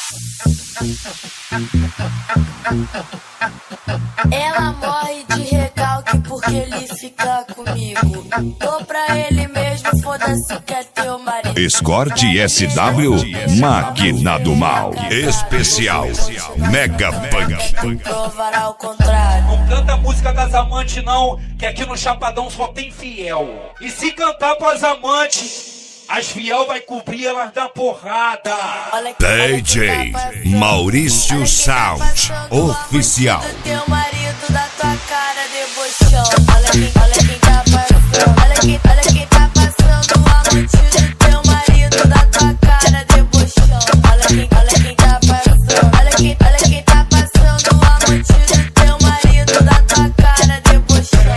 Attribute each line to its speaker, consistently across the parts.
Speaker 1: Ela morre de recalque porque ele fica comigo. Dou pra ele mesmo, foda-se que é teu marido.
Speaker 2: Escort SW, Máquina do Mal. Especial Mega Punk.
Speaker 1: Provará ao contrário.
Speaker 3: Não canta a música das amantes não, que aqui no Chapadão só tem fiel. E se cantar pras amantes, as fiel vai cobrir elas da porrada.
Speaker 2: DJ Maurício Sound Oficial.
Speaker 1: Teu marido da tua cara debochão. Olha quem tá passando. Olha quem tá passando. O amante do teu marido da tua cara debochão. Olha quem tá passando. Olha quem tá passando. O amante do teu marido da tua cara debochão.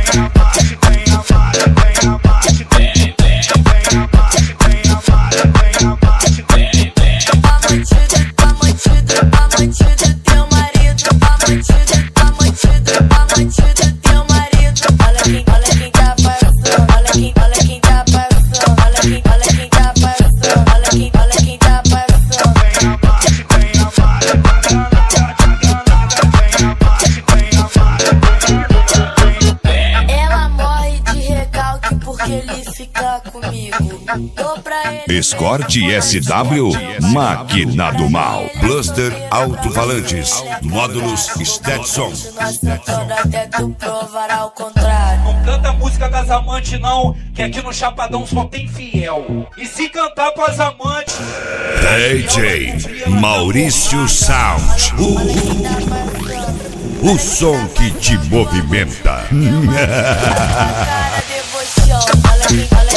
Speaker 2: Escort SW, Máquina do Mal. Bluster Alto-Falantes, módulos Stetson.
Speaker 1: Até tu provar ao contrário.
Speaker 3: Não canta a música das amantes não, que aqui no Chapadão só tem fiel. E se cantar pras amantes,
Speaker 2: DJ Maurício Sound. O som que te movimenta.
Speaker 1: Cara debochão. Olha